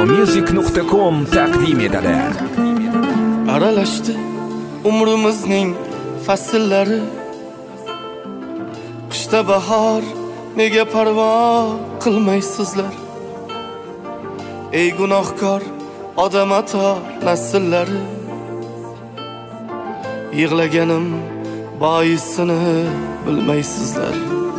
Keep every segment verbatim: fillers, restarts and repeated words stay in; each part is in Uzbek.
ziyomusic nuqta com taqdim etadi. Aralashdi umrimizning fasllari, qishda bahor nega parvo qilmaysizlar? Ey gunohkor odam ato nasllari, yig'laganim boisini bilmaysizlar.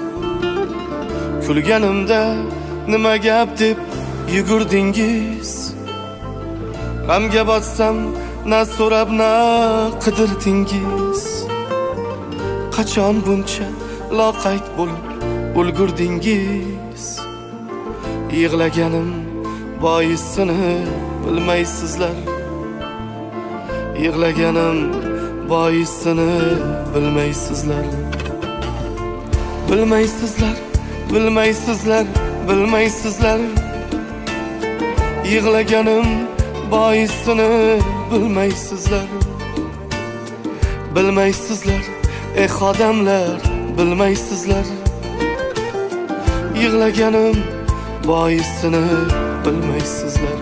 Kulganimda nima gap deb yugurdingiz, g'amga botsam na so'rab na qidirdingiz. Qachon buncha loqayd bo'lib ulgurdingiz? Yig'laganim boisini bilmaysizlar. Yig'laganim boisini bilmaysizlar. Bilmaysizlar, bilmaysizlar, bilmaysizlar. Yig'laganim boisini bilmaysizlar. Bilmaysizlar, ey odamlar, bilmaysizlar. Yig'laganim boisini bilmaysizlar.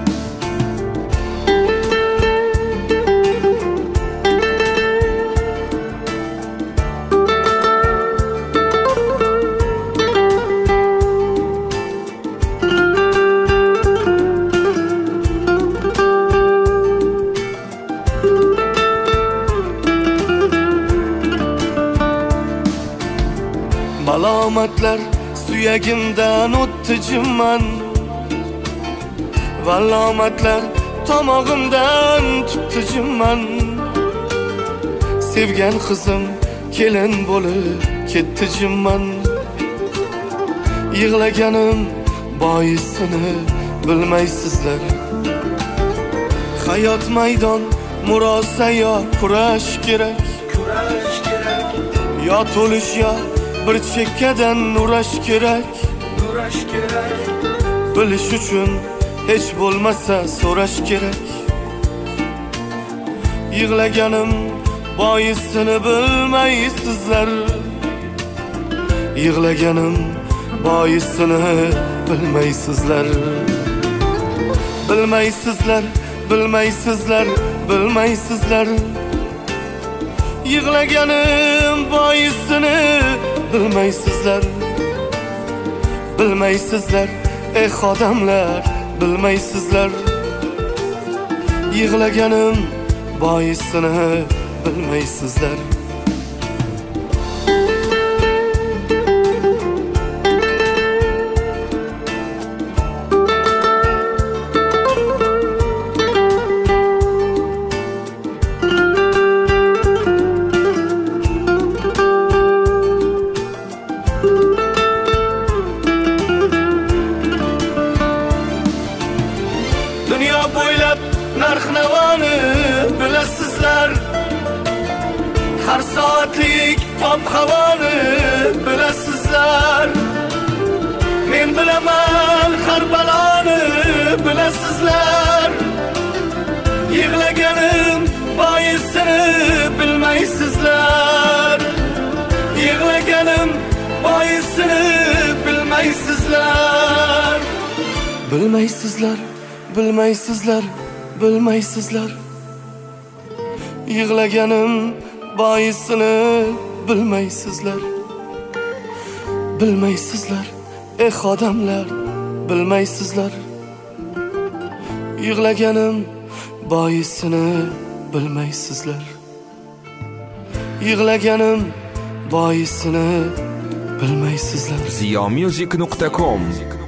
Malomatlar suyagimdan o'tdi jimman, valomatlar tomog'imdan tutdi jimman. Sevgan qizim kelin bo'lib ketdi jimman. Yig'laganim boisini bilmaysizlar. Hayot maydon murosa yo kurash kerak, kurash kerak. Yo to'lish yo bir chekkadan nurash kerak, nurash kerak. Bilish uchun hech bo'lmasa so'rash kerak. Yig'laganim boisini bilmaysizlar. Yig'laganim boisini bilmaysizlar. Bilmaysizlar, bilmaysizlar, bilmaysizlar. Yig'laganim boisini bilmaysizlar. Bilmaysizlar, ey odamlar, bilmaysizlar. Yig'laganim boisini bilmaysizlar. Dunyo bo'ylab narx-navoni bilasizlar. Har soatlik ob-havoni bilasizlar. Men bilaman har baloni bilasizlar. Yig'laganim boisini bilmaysizlar. Yig'laganim boisini bilmaysizlar. Bilmaysizlar, bilmaysizlar, bilmaysizlar. Yig'laganim boisini bilmaysizlar. Bilmaysizlar, ey odamlar, bilmaysizlar. Yig'laganim boisini bilmaysizlar. Yig'laganim boisini bilmaysizlar. ziyomusic nuqta com